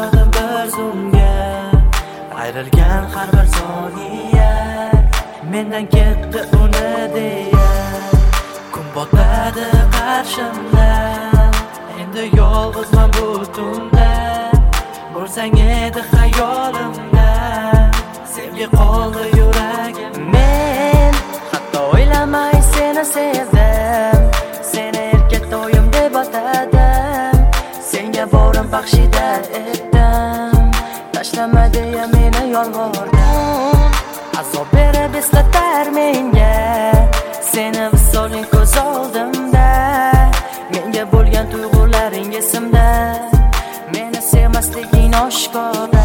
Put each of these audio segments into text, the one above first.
qardim bir zumga. Ayrilgan har bir soniya mendan ketdi uni deya. Kun botadi qarshimdan, endi yolg'izman bu tunda. Bo'lsang edi xayolimda, sevgi qoldi yuragim. Men hatto o'ylamay seni sevdim, seni erkatoyim deb atadim. Senga borim baxshida etdim, tashlama deya meni yolvordim. Azob berib eslatar menga seni visoling ko'z oldimda. Menga bo'lgan tuyg'ularing esimda, meni sevmasliging oshkora.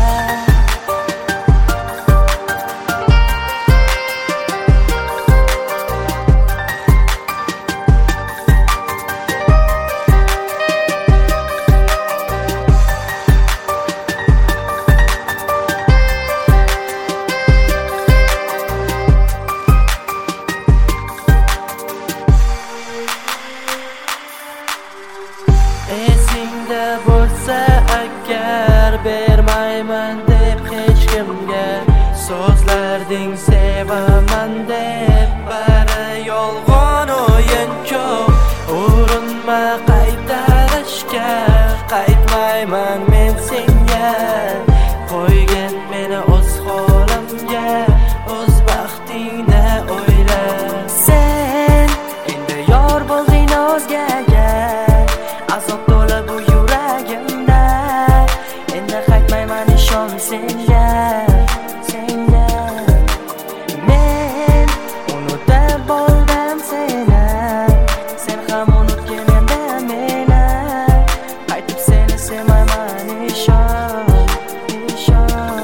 Esingda bo'lsa agar, bermayman deb hech kimga so'zlarding sevaman deb. Bari yolg'on o'yinchoq, urinma qaytarishga. Qaytmayman men senga, qo'ygin meni o'z holimga. O'z baxtingda o'yla. Sen endi yor bo'lding o'zgaga, azob to'la bu yuragimda. Endi qaytmayman ishon senga, senga. Men unutib bo'ldim seni, sen ham unutgin endi meni. Qaytib seni sevmayman, ishon, ishon.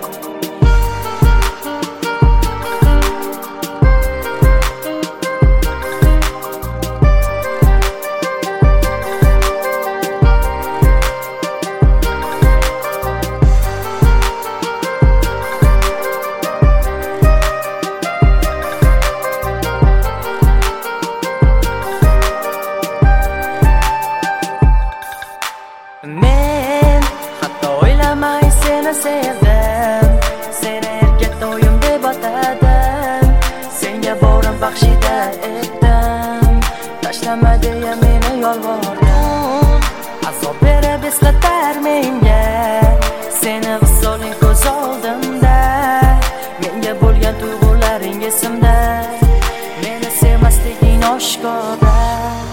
Men hatto o'ylamay seni sevdim, seni erkatoyim deb atadim. Senga borim baxshida etdim, tashlama deya meni yolvordim. Azob berib eslatar menga seni visoling ko'z oldimda. Menga bo'lgan tuyg'ularing esimda, meni sevmasliging oshkora.